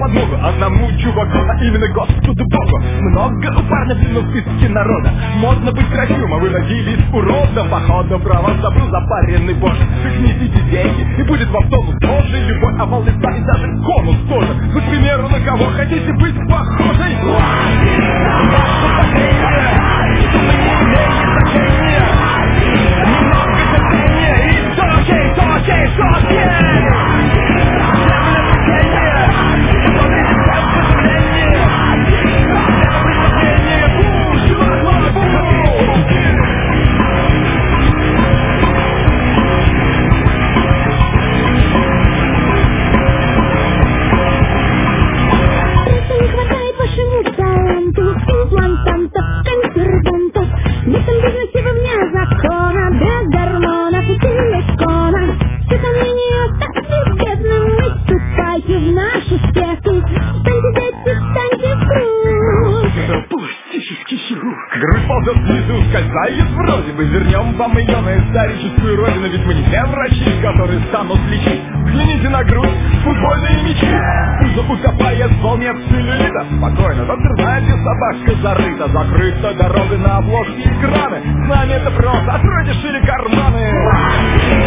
подмогу одному чуваку, а именно Господу Богу. Много у парня длину в списке народа. Можно быть красивым, а вы родились уродом. Походу про вас забыл запаренный боже. Вы несите деньги, и будет в автобус тоже любой овал лица и даже конус тоже. Вы, к примеру, на кого хотите быть похожей? Немного терпения и все окей, все окей, все окей. В этом бизнесе вы вне закона, без гормонов и силикона. Все сомнения оставьте бедным и вступайте в наши секты. Станьте, дети, станьте в круг. Пластический хирург. Грудь ползет снизу, скользает вроде бы. Вернем вам ее на историческую родину. Ведь мы не те врачи, которые станут лечить. Взгляните на грудь, футбольные мячи. Пузо утопает в волне целлюлита. Спокойно, доктор знает, где собака зарыта. Закрыта дорога на обложке экраны. С нами это просто, откройте шире карманы.